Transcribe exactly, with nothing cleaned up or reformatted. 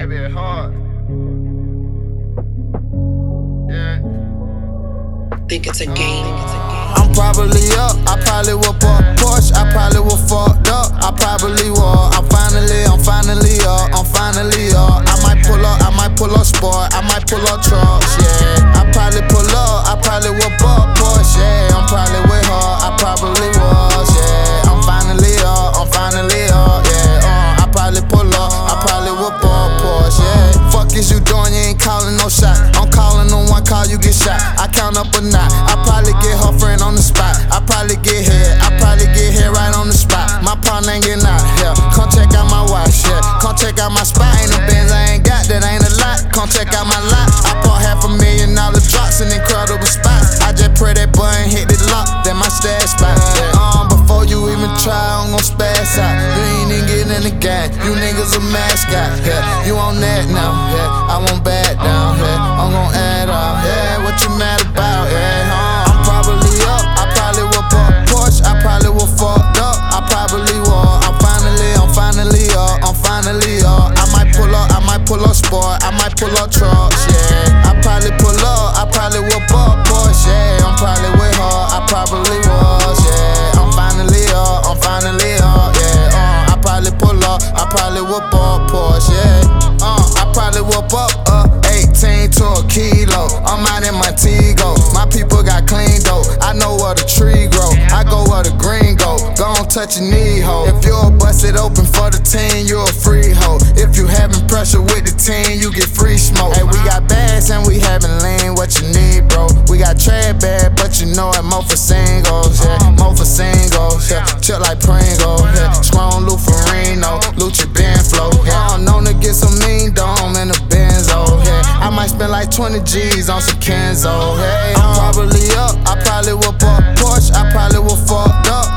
baby, it's hard. Yeah. Think it's a game. I'm probably up, I probably whip up Porsche, I probably was fucked up, I probably was. I'm finally, I'm finally up, I'm finally up. I might pull up, I might pull up sport, I might pull up trucks, yeah. I probably pull up, I probably whip up Porsche, yeah. I'm probably with her, I probably was, yeah. I'm finally up, I'm finally up, yeah. Uh, I probably pull up, I probably whip up Porsche, yeah. Fuck is you doing, you ain't calling no shot. I'm calling on one call, you get shot. I count up a knot, I probably get her friend on the spot. I probably get hit, I probably get hit right on the spot. My partner ain't getting out, yeah. Come check out my watch, yeah. Come check out my spot. Ain't no Benz I ain't got, that ain't a lot. Come check out my lot. I bought half a million dollar drops in incredible spots. I just pray that button hit the lock, then my stash spot. Yeah. Um, before you even try, I'm gon' spaz out. You ain't even getting in the game, you niggas a mascot, yeah. You on that now, yeah. I won't back down, yeah. I'm gon' add up, yeah. What you mad about, yeah? Uh, I'm probably up, I probably whip up Porsche, I probably was fucked up, I probably was. I'm finally, I'm finally up, I'm finally up. I might pull up, I might pull up sport, I might pull up trucks, yeah. I probably pull up, I probably whip up Porsche, yeah. I'm probably with her, I probably was, yeah. I'm finally up, I'm finally up, yeah. Uh, I probably pull up, I probably whip up Porsche, yeah. Uh, I probably whip up, uh, eighteen to a kilo. I'm out in Montego, my people got clean dough. I know where the tree grow, I go where the green go. Gon' touch your knee, ho. If you're busted open for the team, you a free ho. If you having pressure with the team, you get free smoke. Hey, we got bags and we having lean, what you need, bro? We got trade bad, but you know it more for singles, yeah. More for singles, yeah. Chill like Pringles, yeah. Strong Lufarino, Lucci Ben flow, yeah. I'm known to get some mean dome in the Benzo, yeah. I might spend like twenty G's on some Kenzo, hey. I'm probably up, I probably whip up Porsche, I probably was fucked up.